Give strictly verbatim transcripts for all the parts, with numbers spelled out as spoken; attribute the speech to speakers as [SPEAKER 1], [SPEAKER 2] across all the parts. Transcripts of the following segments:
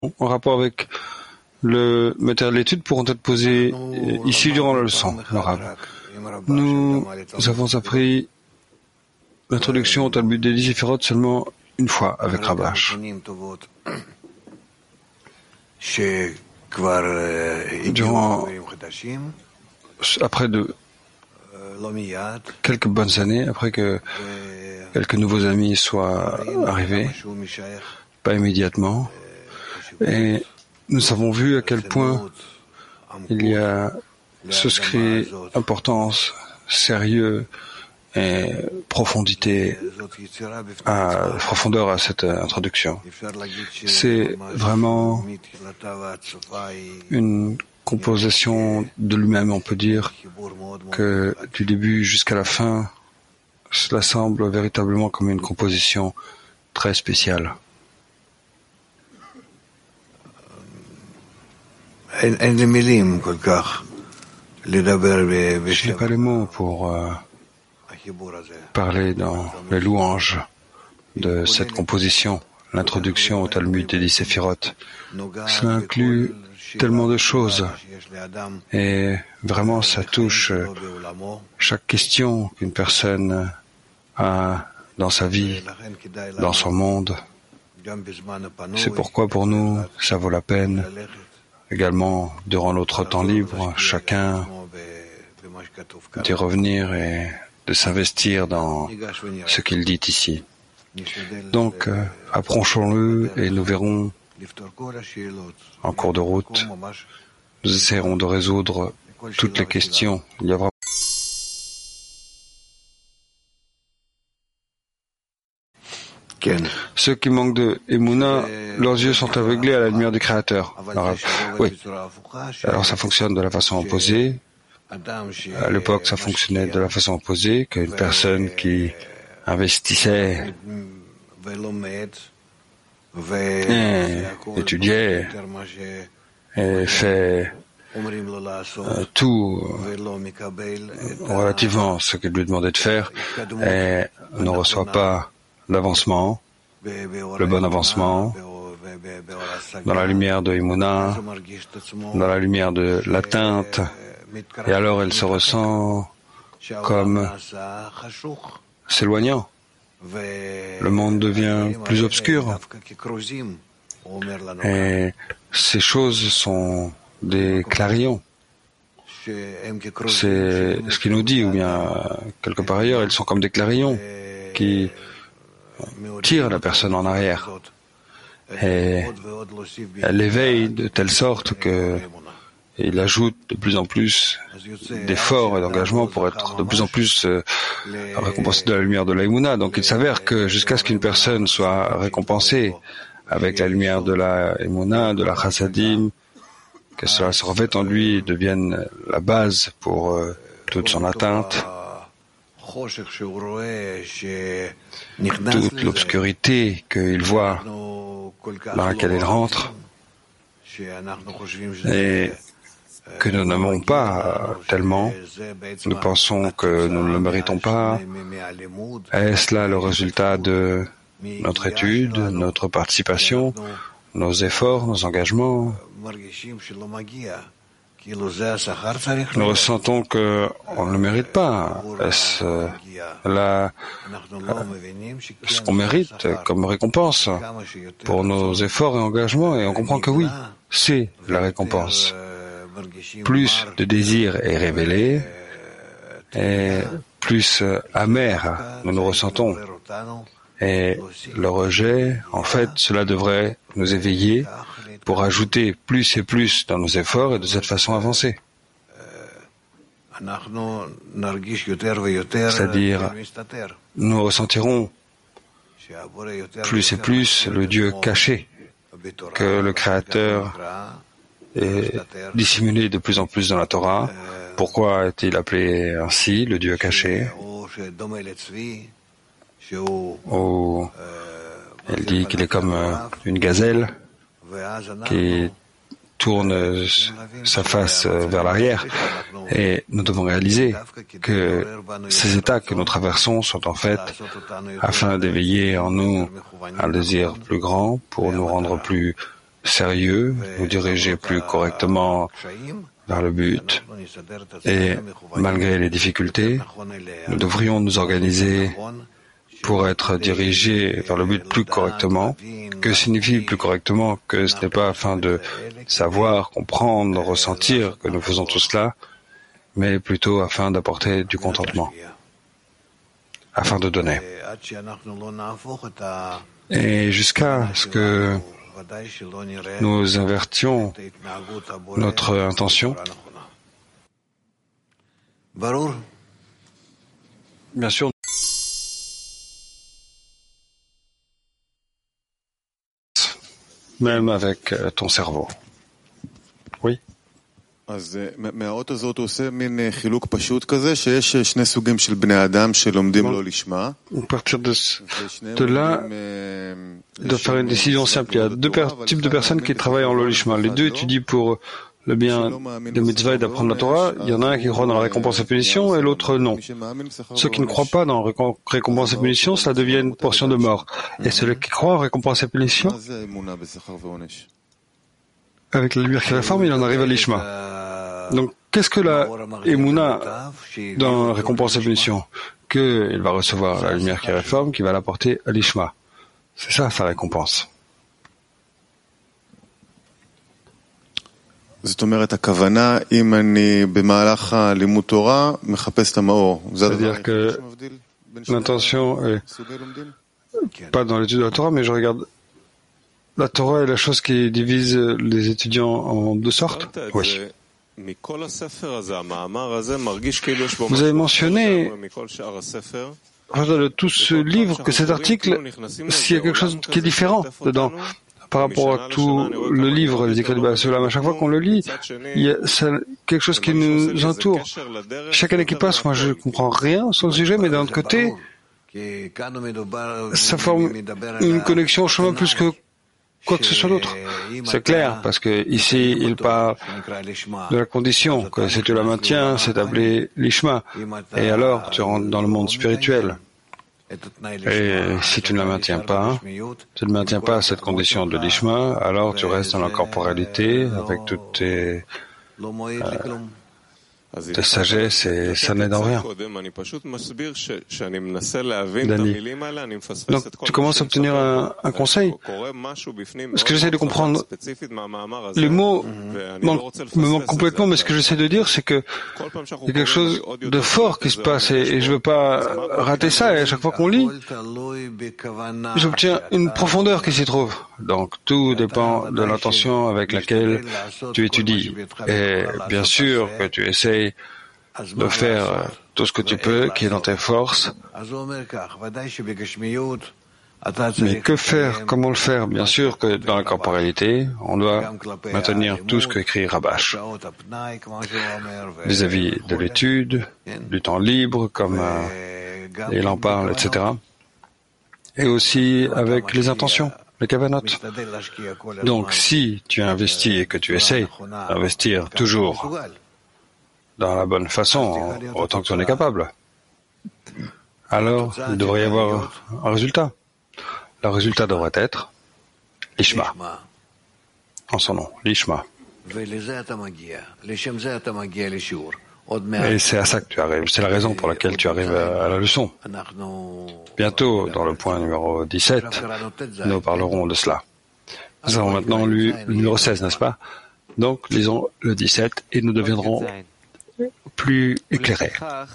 [SPEAKER 1] en rapport avec le matériel d'étude pourront être posées ici durant la leçon. Le Rav. Nous avons appris l'introduction au Talmud des dix Séphirot seulement une fois avec Rabash. Durant, après de quelques bonnes années, après que quelques nouveaux amis soient arrivés, pas immédiatement, et nous avons vu à quel point il y a souscrit importance, sérieux et profondité à profondeur à cette introduction. C'est vraiment une composition de lui-même, on peut dire que du début jusqu'à la fin, cela semble véritablement comme une composition très spéciale. Je n'ai pas les mots pour euh, parler dans les louanges de cette composition, l'introduction au Talmud des dix Séphirot. Cela inclut tellement de choses et vraiment ça touche chaque question qu'une personne a dans sa vie, dans son monde. C'est pourquoi pour nous, ça vaut la peine également, durant notre temps libre, chacun d'y revenir et de s'investir dans ce qu'il dit ici. Donc, euh, approchons-le et nous verrons en cours de route. Nous essaierons de résoudre toutes les questions. Il y a vraiment ceux qui manquent de Emouna, leurs yeux sont aveuglés à la lumière du Créateur. Alors, oui. Alors ça fonctionne de la façon opposée. À l'époque, ça fonctionnait de la façon opposée, qu'une personne qui investissait et étudiait et fait euh, tout euh, relativement à ce qu'il lui demandait de faire et ne reçoit pas l'avancement, le bon avancement, dans la lumière de Emouna, dans la lumière de l'atteinte, et alors elle se ressent comme s'éloignant. Le monde devient plus obscur. Et ces choses sont des clarions. C'est ce qu'il nous dit, ou bien quelque part ailleurs, elles sont comme des clarions qui tire la personne en arrière et elle l'éveille de telle sorte que il ajoute de plus en plus d'efforts et d'engagement pour être de plus en plus euh, récompensé de la lumière de la Emouna. Donc il s'avère que jusqu'à ce qu'une personne soit récompensée avec la lumière de la Emouna, de la Chassadim, que cela se revête en lui et devienne la base pour euh, toute son atteinte, toute l'obscurité qu'il voit dans laquelle il rentre et que nous n'aimons pas tellement, nous pensons que nous ne le méritons pas. Est-ce là le résultat de notre étude, notre participation, nos efforts, nos engagements? Nous ressentons qu'on ne le mérite pas. Est-ce euh, là euh, ce qu'on mérite comme récompense pour nos efforts et engagements? Et on comprend que oui, c'est la récompense. Plus de désir est révélé et plus amer nous nous ressentons. Et le rejet, en fait, cela devrait nous éveiller pour ajouter plus et plus dans nos efforts et de cette façon avancer. C'est-à-dire, nous ressentirons plus et plus le Dieu caché, que le Créateur est dissimulé de plus en plus dans la Torah. Pourquoi est-il appelé ainsi, le Dieu caché? Ou elle dit qu'il est comme une gazelle qui tourne sa face vers l'arrière. Et nous devons réaliser que ces états que nous traversons sont en fait afin d'éveiller en nous un désir plus grand pour nous rendre plus sérieux, nous diriger plus correctement vers le but. Et malgré les difficultés, nous devrions nous organiser pour être dirigés vers le but plus correctement. Que signifie plus correctement? Que ce n'est pas afin de savoir, comprendre, ressentir que nous faisons tout cela, mais plutôt afin d'apporter du contentement, afin de donner. Et jusqu'à ce que nous invertions notre intention, bien sûr, même avec ton cerveau. Oui.
[SPEAKER 2] À
[SPEAKER 1] partir de, de là, de faire une décision simple. Il y a deux types de personnes qui travaillent en lolishma. Les deux étudient pour le bien des mitzvahs et d'apprendre la Torah. Il y en a un qui croit dans la récompense et punition et l'autre non. Ceux qui ne croient pas dans la récompense et punition, ça devient une portion de mort. Et ceux qui croient en récompense et punition, avec la lumière qui réforme, il en arrive à l'ishma. Donc, qu'est-ce que la émouna dans la récompense et punition? Qu'il va recevoir la lumière qui réforme, qui va l'apporter à l'ishma. C'est ça, sa récompense.
[SPEAKER 2] C'est-à-dire
[SPEAKER 1] que l'intention est pas dans l'étude de la Torah, mais je regarde la Torah est la chose qui divise les étudiants en deux sortes. Oui. Vous avez mentionné de tout ce livre que cet article, s'il y a quelque chose qui est différent dedans par rapport à tout le livre, les écrits de Baal Sulam, à chaque fois qu'on le lit, il y a quelque chose qui nous entoure. Chaque année qui passe, moi je ne comprends rien sur le sujet, mais d'un autre côté, ça forme une connexion au chemin plus que quoi que ce soit d'autre. C'est clair, parce que ici, il parle de la condition, que si tu la maintiens, c'est appelé l'ishma. Et alors, tu rentres dans le monde spirituel. Et si tu ne la maintiens pas, tu ne maintiens pas cette condition de l'ishma, alors tu restes dans la corporalité avec toutes tes, euh, tes sagesse et ça n'aide en rien. Danny. Donc, tu commences à obtenir un, un conseil. Ce que j'essaie de comprendre, les mots manquent, me manquent complètement, mais ce que j'essaie de dire, c'est que il y a quelque chose de fort qui se passe et, et je veux pas rater ça. Et à chaque fois qu'on lit, j'obtiens une profondeur qui s'y trouve. Donc, tout dépend de l'intention avec laquelle tu étudies. Et bien sûr que tu essayes de faire tout ce que tu peux, qui est dans tes forces. Mais que faire? Comment le faire? Bien sûr que dans la corporalité, on doit maintenir tout ce qu'écrit Rabash vis-à-vis de l'étude, du temps libre, comme euh, il en parle, et cetera. Et aussi avec les intentions, les kavanot. Donc, si tu investis et que tu essayes d'investir toujours dans la bonne façon, autant que tu en es capable, alors il devrait y avoir un résultat. Le résultat devrait être l'ishma, en son nom, l'ishma. Et c'est à ça que tu arrives, c'est la raison pour laquelle tu arrives à la leçon. Bientôt, dans le point numéro dix-sept, nous parlerons de cela. Nous avons maintenant lu le numéro seize, n'est-ce pas? Donc, lisons le dix-sept et nous deviendrons plus éclairés.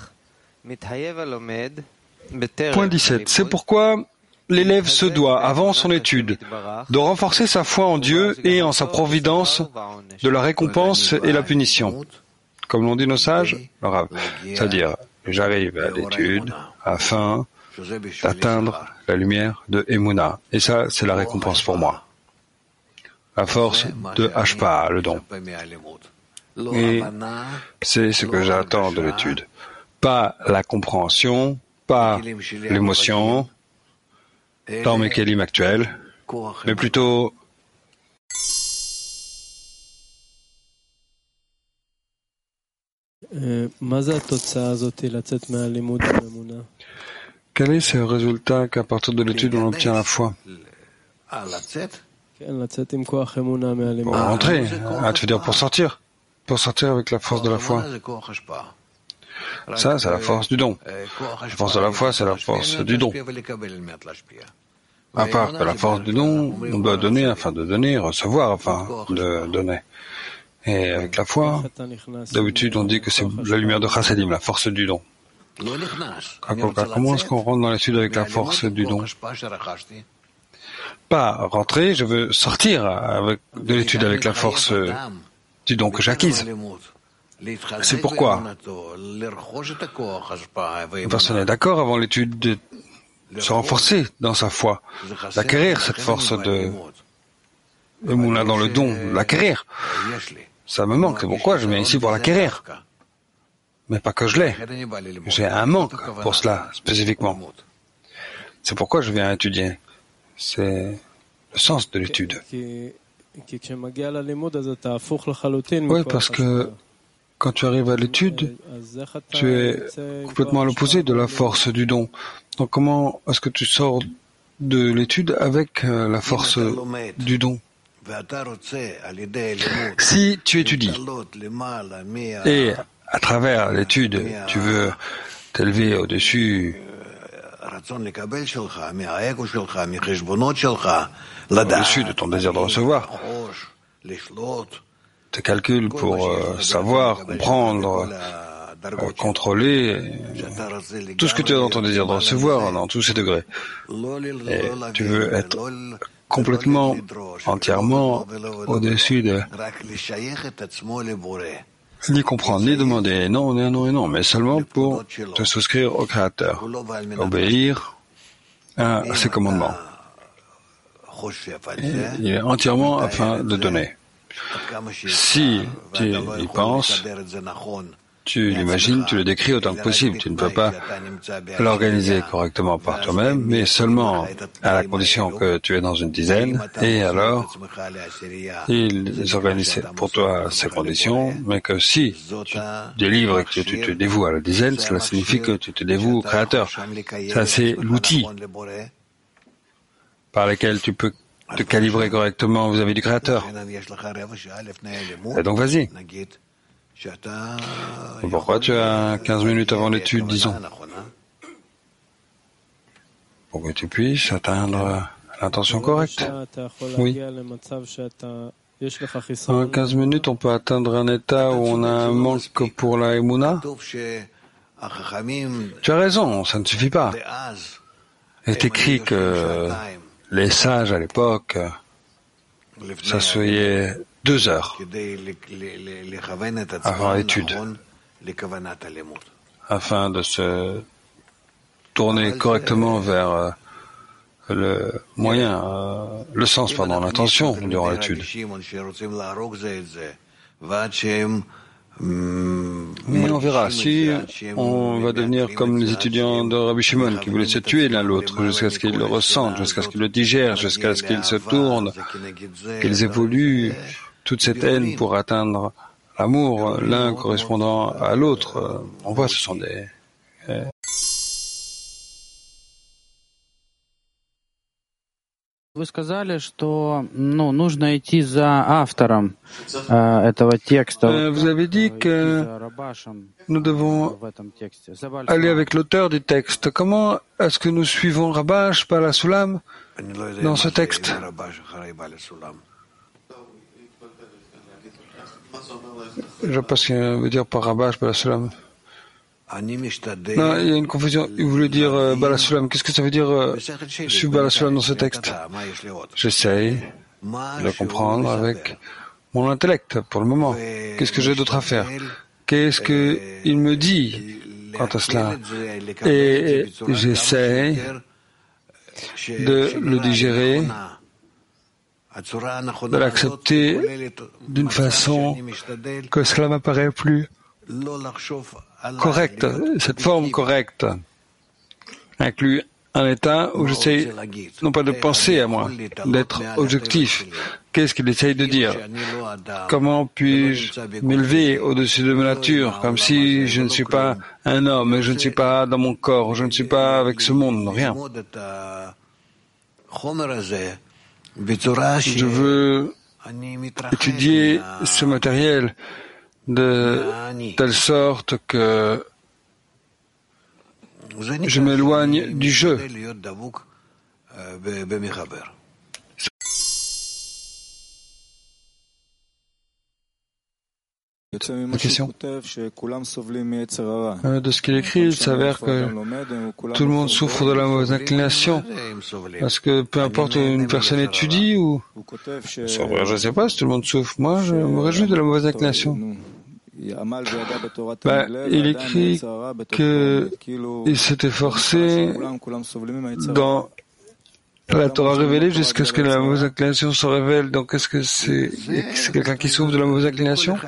[SPEAKER 1] Point dix-sept. C'est pourquoi l'élève se doit, avant son étude, de renforcer sa foi en Dieu et en sa providence de la récompense et la punition. Comme l'ont dit nos sages, le Rav, c'est-à-dire, j'arrive à l'étude afin d'atteindre la lumière de Emouna. Et ça, c'est la récompense pour moi. La force de Hashpa, le don. Et c'est ce que j'attends de l'étude. Pas la compréhension, pas l'émotion dans mes kélim actuels, mais plutôt quel est ce résultat qu'à partir de l'étude on obtient la foi? Pour rentrer, ah, tu veux dire pour sortir? Pour sortir avec la force de la foi. Ça, c'est la force du don. La force de la foi, c'est la force du don. À part que la force du don, on doit donner afin de donner, recevoir afin de donner. Et avec la foi, d'habitude, on dit que c'est la lumière de Chassidim, la force du don. Comment est-ce qu'on rentre dans l'étude avec la force du don? Pas rentrer, je veux sortir avec, de l'étude avec la force du don que j'ai acquise. C'est pourquoi une personne est d'accord avant l'étude de se renforcer dans sa foi, d'acquérir cette force de Emouna dans le don, l'acquérir. Ça me manque, c'est pourquoi je viens ici pour l'acquérir. Mais pas que je l'ai. J'ai un manque pour cela, spécifiquement. C'est pourquoi je viens étudier. C'est le sens de l'étude. Oui, parce que quand tu arrives à l'étude, tu es complètement à l'opposé de la force du don. Donc comment est-ce que tu sors de l'étude avec la force du don? Si tu étudies et à travers l'étude, tu veux t'élever au-dessus au-dessus de ton désir de recevoir, tes calculs pour euh, savoir, comprendre, euh, contrôler tout ce que tu as dans ton désir de recevoir, dans tous ces degrés. Et tu veux être complètement, entièrement au-dessus de ni comprendre, ni demander non, non, non et non, mais seulement pour te souscrire au Créateur, obéir à ses commandements. Et il est entièrement afin de donner. Si tu y penses, tu l'imagines, tu le décris autant que possible. Tu ne peux pas l'organiser correctement par toi-même, mais seulement à la condition que tu es dans une dizaine, et alors ils organisent pour toi ces conditions, mais que si tu te délivres et que tu te dévoues à la dizaine, cela signifie que tu te dévoues au Créateur. Ça, c'est l'outil par lequel tu peux te calibrer correctement vis-à-vis du Créateur. Et donc, vas-y. Pourquoi tu as quinze minutes avant l'étude, disons? Pour que tu puisses atteindre l'intention correcte. Oui. En quinze minutes, on peut atteindre un état où on a un manque pour la Emouna. Tu as raison, ça ne suffit pas. Il est écrit que les sages à l'époque s'asseyaient deux heures avant l'étude, afin de se tourner correctement vers le moyen, le sens, pardon, l'intention durant l'étude. Mais on verra si on va devenir comme les étudiants de Rabbi Shimon qui voulaient se tuer l'un l'autre jusqu'à ce qu'ils le ressentent, jusqu'à ce qu'ils le digèrent, jusqu'à ce qu'ils se tournent, qu'ils évoluent toute cette haine pour atteindre l'amour, l'un correspondant à l'autre. On voit, ce sont des...
[SPEAKER 2] Вы сказали, что ну, нужно идти за автором э, этого текста.
[SPEAKER 1] Vous avez dit que nous devons aller avec l'auteur du texte. Comment est-ce que nous suivons Rabash Bala Sulam dans ce texte? Je ne sais pas ce qu'il veut dire par Rabash Bala Sulam. Non, il y a une confusion. Il voulait dire euh, Bala Sulam. Qu'est-ce que ça veut dire euh, suivre Bala Sulam dans ce texte? J'essaye de comprendre avec mon intellect pour le moment. Qu'est-ce que j'ai d'autre à faire? Qu'est-ce qu'il me dit quant à cela? Et j'essaye de le digérer, de l'accepter d'une façon que cela m'apparaît plus correcte. Cette forme correcte inclut un état où j'essaie non pas de penser à moi, d'être objectif. Qu'est-ce qu'il essaye de dire? Comment puis-je m'élever au-dessus de ma nature, comme si je ne suis pas un homme, je ne suis pas dans mon corps, je ne suis pas avec ce monde, rien. Je veux étudier ce matériel de telle sorte que je m'éloigne du jeu. La question. Euh, de ce qu'il écrit, il s'avère que tout le monde souffre de la mauvaise inclination. Parce que peu importe où une personne étudie ou... Je ne sais pas si tout le monde souffre. Moi, je me réjouis de la mauvaise inclination. Ben, il écrit qu'il s'est efforcé dans la Torah révélée jusqu'à ce que la mauvaise inclination se révèle. Donc, est-ce que c'est, c'est quelqu'un qui souffre de la mauvaise inclination?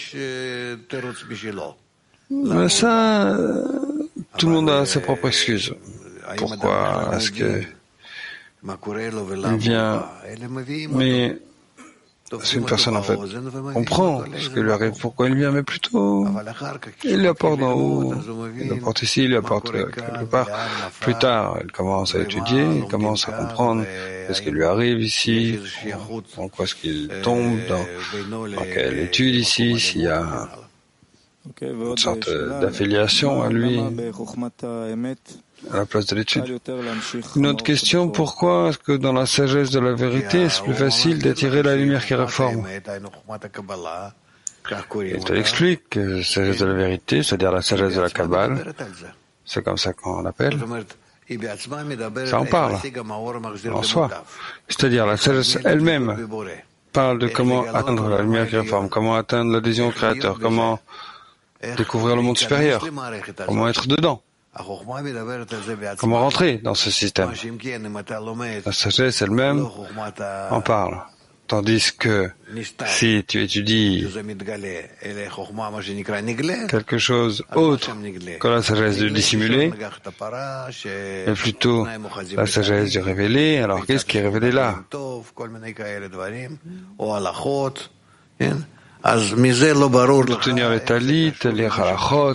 [SPEAKER 1] Ben ça, tout le monde a ses propres excuses. Pourquoi est-ce que il vient? Mais si une personne, en fait, comprend ce qui lui arrive, pourquoi il vient, mais plutôt, il lui apporte d'en haut, il lui apporte ici, il lui apporte quelque part. Plus tard, il commence à étudier, il commence à comprendre ce qui lui arrive ici, en quoi est-ce qu'il tombe, dans, dans quelle étude ici, s'il y a une sorte d'affiliation à lui, à la place de l'étude. Une autre question, pourquoi est-ce que dans la sagesse de la vérité, c'est plus facile d'attirer la lumière qui réforme? Il te l'explique, que la sagesse de la vérité, c'est-à-dire la sagesse de la Kabbale, c'est comme ça qu'on l'appelle, ça en parle, en soi. C'est-à-dire la sagesse elle-même parle de comment atteindre la lumière qui réforme, comment atteindre l'adhésion au Créateur, comment découvrir le monde supérieur, comment être dedans. Comment rentrer dans ce système? La sagesse elle-même en parle. Tandis que si tu étudies quelque chose autre que la sagesse du dissimulé, mais plutôt la sagesse du révélé, alors qu'est-ce qui est révélé là? De tenir les talit, les halachot.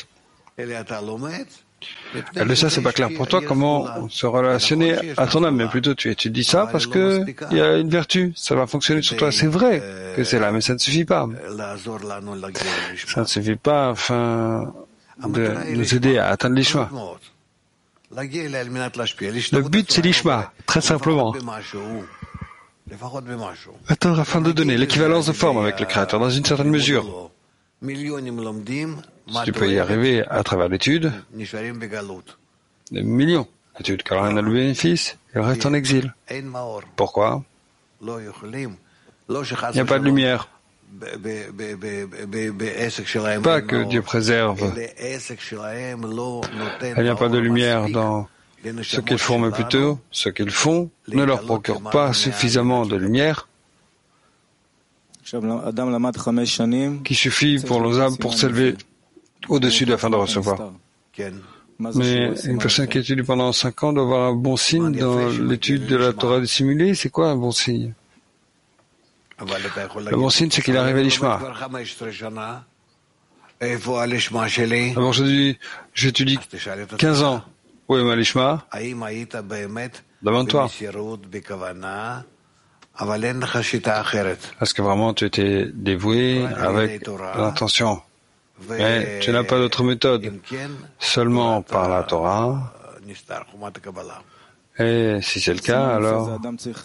[SPEAKER 1] Et de ça, c'est pas clair pour toi comment se relationner à ton âme, mais plutôt tu étudies ça parce que il y a une vertu, ça va fonctionner sur toi. C'est vrai que c'est là, mais ça ne suffit pas. Ça ne suffit pas afin de nous aider à atteindre l'ishma. Le but, c'est l'ishma, très simplement. Atteindre afin de donner l'équivalence de forme avec le Créateur dans une certaine mesure. Si tu peux y arriver à travers l'étude, des millions d'études, car on a le bénéfice, et on reste en exil. Pourquoi? Il n'y a pas de lumière. Pas que Dieu préserve. Il n'y a pas de lumière dans ce qu'ils font, mais plutôt ce qu'ils font ne leur procure pas suffisamment de lumière qui suffit pour nos âmes pour s'élever au-dessus de la fin de recevoir. Mais une personne qui étudie pendant cinq ans doit avoir un bon signe dans l'étude de la Torah dissimulée. C'est quoi un bon signe? Le bon signe, c'est qu'il arrive à l'ishma. Alors je dis, j'étudie quinze ans. Où est ma l'ishma? Demande-toi. Est-ce que vraiment tu étais dévoué avec l'intention? Mais tu n'as pas d'autre méthode, seulement par la Torah. Et si c'est le cas, alors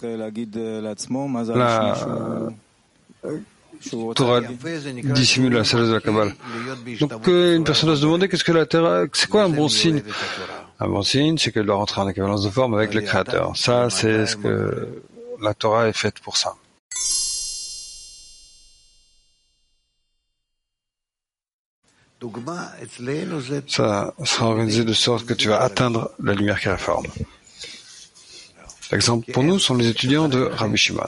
[SPEAKER 1] la Torah dissimule la sagesse de la Kabbale. Donc une personne doit se demander qu'est-ce que la Torah, c'est quoi un bon signe? Un bon signe, c'est qu'elle doit rentrer en équivalence de forme avec le Créateur. Ça, c'est ce que la Torah est faite pour ça. Ça sera organisé de sorte que tu vas atteindre la lumière qui réforme. L'exemple pour nous sont les étudiants de Rabbi Shimon.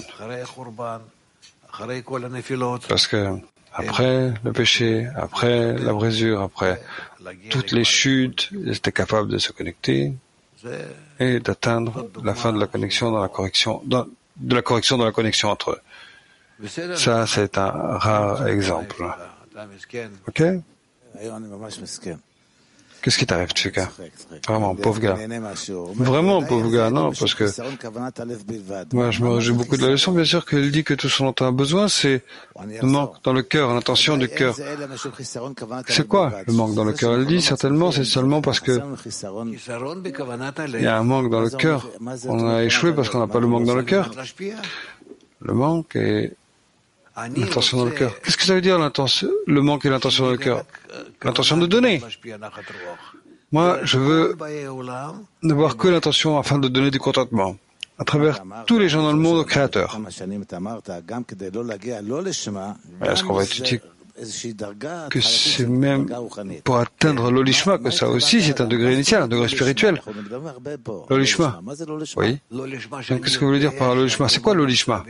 [SPEAKER 1] Parce que après le péché, après la brisure, après toutes les chutes, ils étaient capables de se connecter et d'atteindre la fin de la connexion dans la correction, dans, de la correction dans la connexion entre eux. Ça, c'est un rare exemple. Ok? Qu'est-ce qui t'arrive, Tcheka? Vraiment, pauvre gars. Vraiment, pauvre gars, non, parce que moi, je me réjouis beaucoup de la leçon. Bien sûr qu'il dit que tout ce dont on a besoin, c'est le manque dans le cœur, l'intention du cœur. C'est quoi le manque dans le cœur? Elle dit certainement, c'est seulement parce que il y a un manque dans le cœur. On a échoué parce qu'on n'a pas le manque dans le cœur. Le manque et l'intention dans le cœur. Qu'est-ce que ça veut dire l'intention, le manque et l'intention dans le cœur? L'intention de donner. Moi, je veux n'avoir que l'intention afin de donner du contentement à travers tous les gens dans le monde au Créateur. Est-ce qu'on va étudier que c'est même pour atteindre l'olishma, que ça aussi c'est un degré initial, un degré spirituel? L'olishma. Oui. Qu'est-ce que vous voulez dire par l'olishma? C'est quoi l'olishma?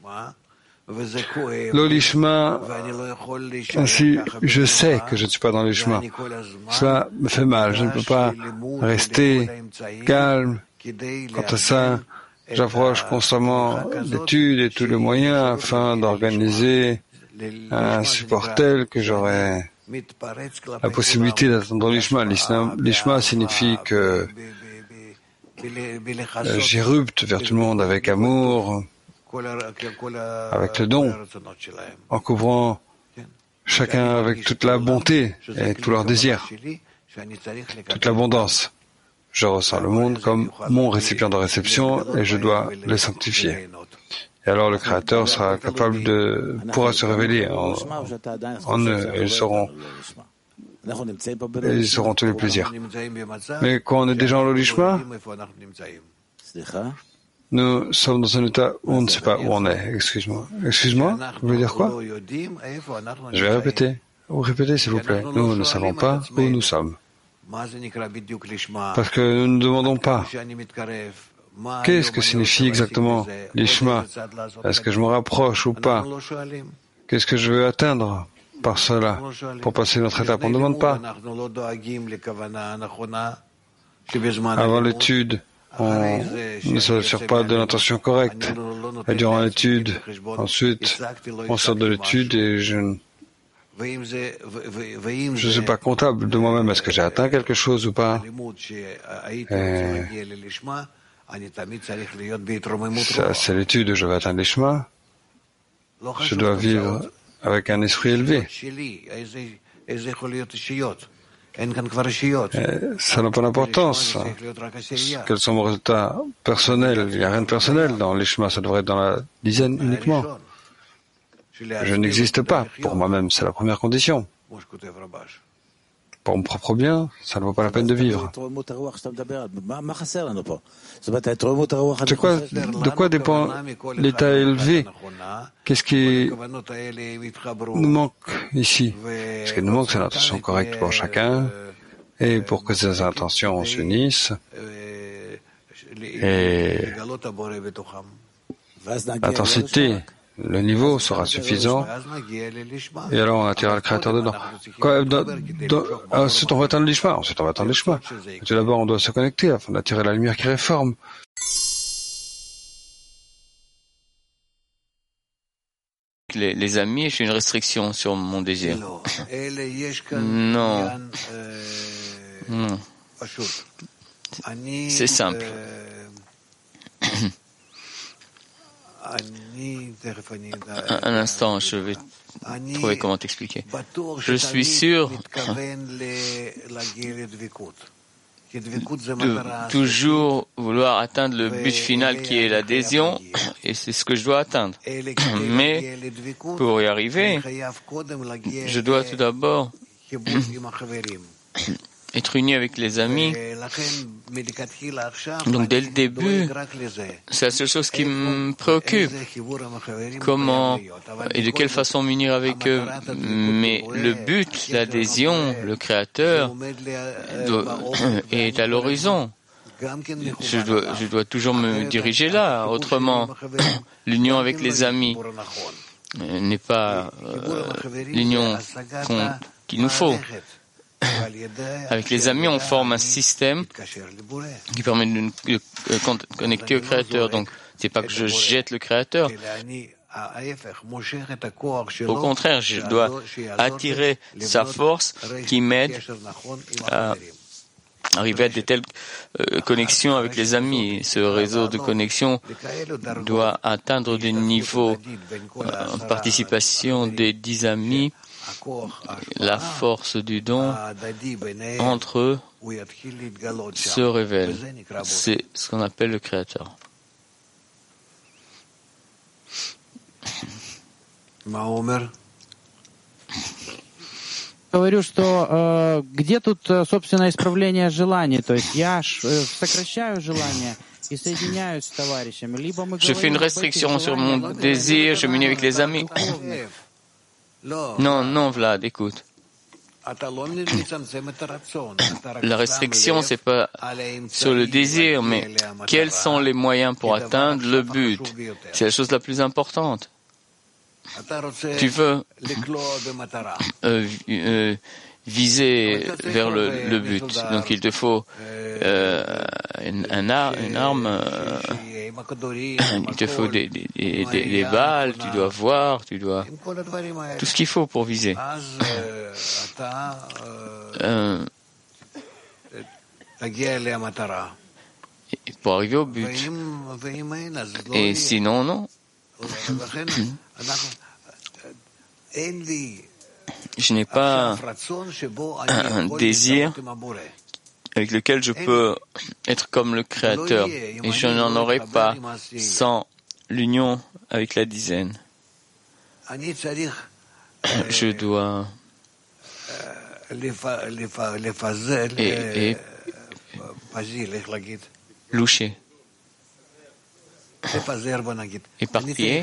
[SPEAKER 1] L'olishma, ainsi, je sais que je ne suis pas dans l'olishma. Cela me fait mal. Je ne peux pas rester calme. Quant à ça, j'approche constamment d'études et tous les moyens afin d'organiser un support tel que j'aurai la possibilité d'atteindre l'olishma. L'olishma signifie que j'érupte vers tout le monde avec amour, avec le don, en couvrant chacun avec toute la bonté et tout leur désir, toute l'abondance. Je ressens le monde comme mon récipient de réception et je dois le sanctifier. Et alors le Créateur sera capable de, pourra se révéler en, en eux et ils seront, et ils seront tous les plaisirs. Mais quand on est déjà en l'olishma, nous sommes dans un état où on ne sait pas où on est. Excuse-moi. Excuse-moi, vous voulez dire quoi? Je vais répéter. Vous répétez, s'il vous plaît. Nous ne savons pas où nous sommes. Parce que nous ne demandons pas. Qu'est-ce que signifie exactement l'ishma? Est-ce que je me rapproche ou pas? Qu'est-ce que je veux atteindre par cela pour passer notre étape? On ne demande pas. Avant l'étude, on ne s'assure pas de l'intention correcte. Et durant l'étude, ensuite, on sort de l'étude et je ne je suis pas comptable de moi-même. Est-ce que j'ai atteint quelque chose ou pas? Et ça, c'est l'étude. Je vais atteindre l'ishma. Je dois vivre avec un esprit élevé. Et ça n'a pas d'importance. Quels sont mes résultats personnels? Il n'y a rien de personnel dans l'ishma. Ça devrait être dans la dizaine uniquement. Je n'existe pas pour moi-même. C'est la première condition. Pour mon propre bien, ça ne vaut pas la peine de vivre. C'est quoi, de quoi dépend l'état élevé? Qu'est-ce qui nous manque ici? Ce qui nous manque, c'est l'intention correcte pour chacun et pour que ces intentions s'unissent et l'intensité, le niveau sera suffisant et alors on attirera le Créateur dedans. Quoi, dans, dans, ensuite on va atteindre l'ishma, ensuite on va atteindre l'ishma. Tout d'abord on doit se connecter afin d'attirer la lumière qui réforme.
[SPEAKER 3] Les, les amis, j'ai une restriction sur mon désir. Non. Non. C'est simple. Un, un instant, je vais trouver comment t'expliquer. Je suis sûr de toujours vouloir atteindre le but final qui est l'adhésion, et c'est ce que je dois atteindre. Mais pour y arriver, je dois tout d'abord être uni avec les amis. Donc dès le début, c'est la seule chose qui me préoccupe. Comment et de quelle façon m'unir avec eux. Mais le but, l'adhésion, le Créateur doit, est à l'horizon. Je dois, je dois toujours me diriger là. Autrement, l'union avec les amis n'est pas euh, l'union qu'on, qu'il nous faut. Avec les amis, on forme un système qui permet de nous connecter au Créateur. Donc, c'est pas que je jette le Créateur. Au contraire, je dois attirer sa force qui m'aide à arriver à de telles euh, connexions avec les amis. Ce réseau de connexions doit atteindre des niveaux euh, participation des dix amis, la force du don entre eux se révèle. C'est ce qu'on appelle le Créateur.
[SPEAKER 2] Говорю, что э, где тут, собственно, исправление желаний? То есть я э, сокращаю желания и соединяюсь с товарищами. Либо мы
[SPEAKER 3] je fais une restriction sur mon désir, je m'unis avec les amis. Non, non, Vlad, écoute. La restriction, c'est pas sur le désir, mais quels sont les moyens pour atteindre le but? C'est la chose la plus importante. Tu veux euh, euh, viser vers le, le but, donc il te faut euh, une, un ar, une arme, euh, il te faut des, des, des, des balles, tu dois voir, tu dois tout ce qu'il faut pour viser. Euh, pour arriver au but. Et sinon, non. Je n'ai pas un désir avec lequel je peux être comme le Créateur, et je n'en aurai pas sans l'union avec la dizaine. Je dois et, et loucher. Éparpiller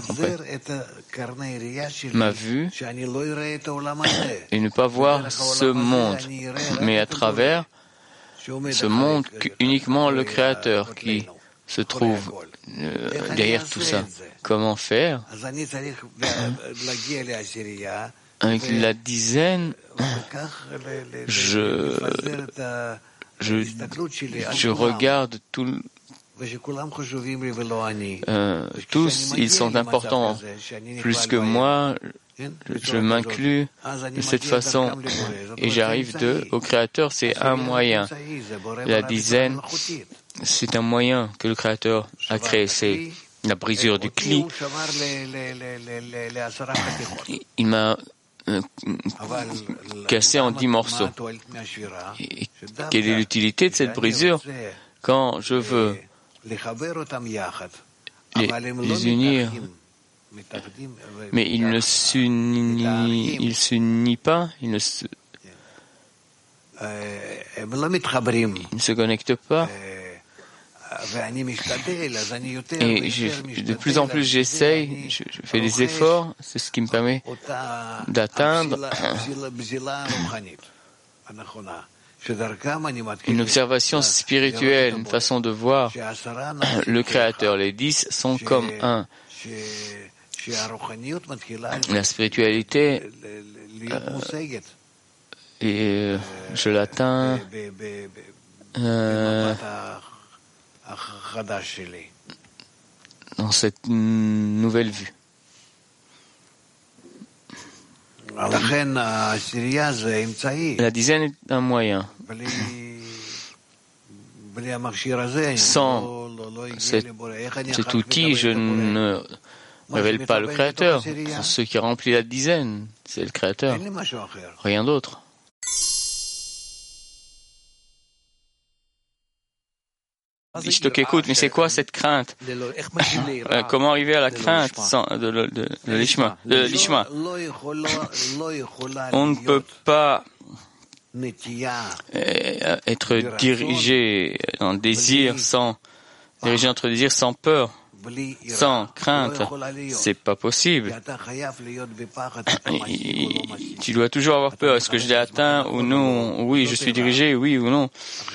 [SPEAKER 3] ma vue et ne pas voir ce monde, mais à travers ce monde uniquement le Créateur qui se trouve euh, derrière tout ça. Comment faire? Avec la dizaine, je, je, je regarde tout le Euh, tous, ils sont importants. Plus que moi, je, je m'inclus de cette façon et j'arrive de, au Créateur, c'est un moyen. La dizaine, c'est un moyen que le Créateur a créé. C'est la brisure du cli. Il m'a euh, cassé en dix morceaux. Et quelle est l'utilité de cette brisure? Quand je veux Les, les unir, mais ils ne s'unissent, ils s'unissent pas, ils ne se, ils ne se connectent pas. Et je, de plus en plus j'essaye, je, je fais des efforts, c'est ce qui me permet d'atteindre une observation spirituelle, une façon de voir le Créateur. Les dix sont comme un. La spiritualité, euh, et je l'atteins euh, dans cette nouvelle vue. La dizaine est un moyen. Sans cet, cet outil, je ne révèle pas le Créateur. Ce qui remplit la dizaine, c'est le Créateur. Rien d'autre. Je te écoute, mais c'est quoi cette crainte? euh, Comment arriver à la crainte sans, de, de, de, de l'ishma, de l'ishma? On ne peut pas euh, être dirigé en désir sans dirigé entre désir sans peur, sans crainte. C'est pas possible. Tu dois toujours avoir peur. Est-ce que je l'ai atteint ou non? Oui, je suis dirigé, oui ou non?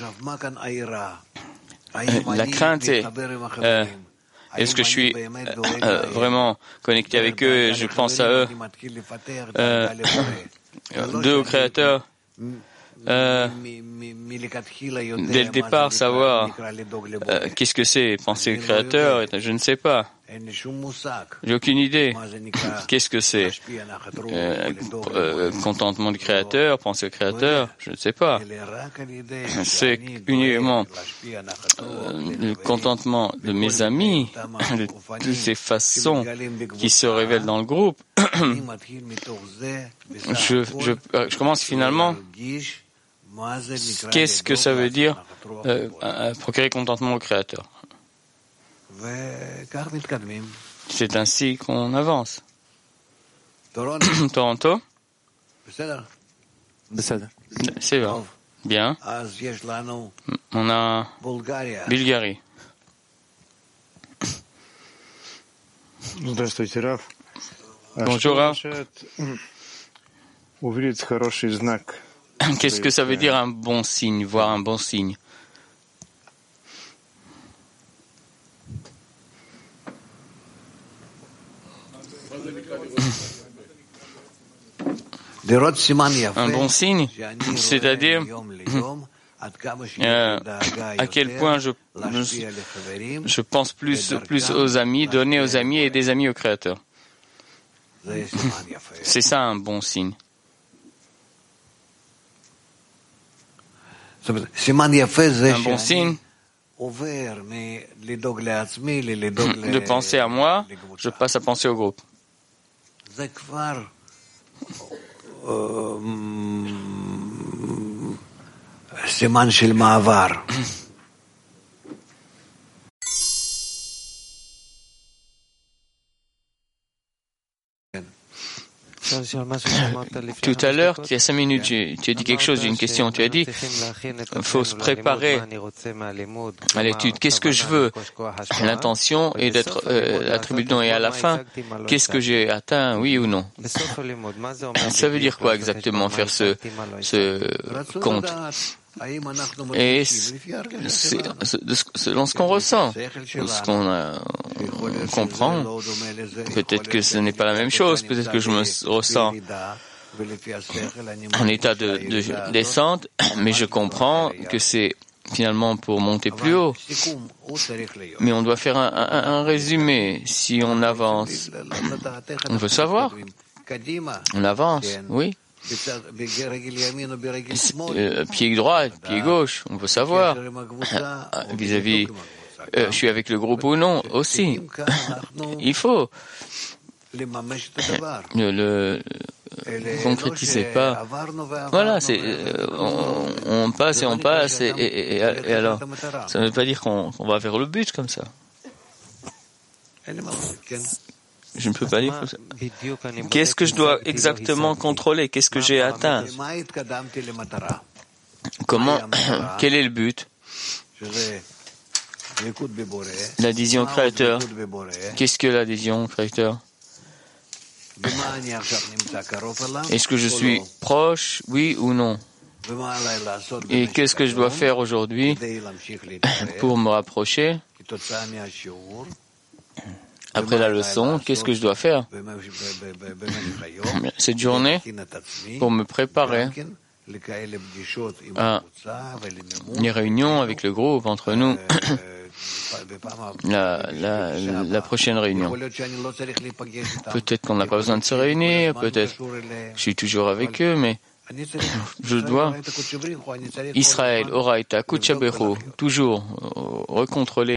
[SPEAKER 3] La crainte, c'est euh, est-ce que je suis euh, euh, vraiment connecté avec eux et je pense à eux euh, deux au Créateur euh, dès le départ, savoir euh, qu'est-ce que c'est penser au Créateur, je ne sais pas. J'ai aucune idée. Qu'est-ce que c'est euh, euh, contentement du Créateur, pensée au Créateur? Je ne sais pas. C'est uniquement euh, le contentement de mes amis, de toutes ces façons qui se révèlent dans le groupe. je, je, je commence finalement. Qu'est-ce que ça veut dire euh, euh, procurer contentement au Créateur? C'est ainsi qu'on avance. Toronto? C'est vrai. Bien. On a Bulgarie. Bonjour, Rav. Qu'est-ce que ça veut dire un bon signe, voir un bon signe? Un bon signe, c'est-à-dire euh, à quel point je, je, je pense plus, plus aux amis, donner aux amis et des amis au Créateur. C'est ça un bon signe. Un bon signe, de penser à moi, je passe à penser au groupe. Tout à l'heure, il y a cinq minutes, tu as dit quelque chose, j'ai une question. Tu as dit, il faut se préparer à l'étude. Qu'est-ce que je veux? L'intention est d'être euh, attribué de nom. Et à la fin, qu'est-ce que j'ai atteint, oui ou non? Ça veut dire quoi exactement, faire ce, ce compte? Et selon ce qu'on ressent, ce qu'on a, on comprend, peut-être que ce n'est pas la même chose, peut-être que je me ressens en état de, de descente, mais je comprends que c'est finalement pour monter plus haut. Mais on doit faire un, un, un résumé. Si on avance, on veut savoir. On avance, oui. Euh, pied droit, pied gauche, on veut savoir. Vis-à-vis, euh, je suis avec le groupe ou non aussi. Il faut le, le concrétiser pas. Voilà, c'est euh, on, on passe et on passe et, et, et, et alors, ça ne veut pas dire qu'on, qu'on va vers le but comme ça. Je ne peux pas dire comme ça. Qu'est-ce que je dois exactement contrôler? Qu'est-ce que j'ai atteint? Comment? Quel est le but? L'adhésion au Créateur. Qu'est-ce que l'adhésion au Créateur? Est-ce que je suis proche, oui ou non? Et qu'est-ce que je dois faire aujourd'hui pour me rapprocher? Après la leçon, qu'est-ce que je dois faire cette journée pour me préparer à les réunions avec le groupe entre nous, la, la, la prochaine réunion. Peut-être qu'on n'a pas besoin de se réunir, peut-être que je suis toujours avec eux, mais je dois, Israël, Oraita, Kuchaberu, toujours recontrôler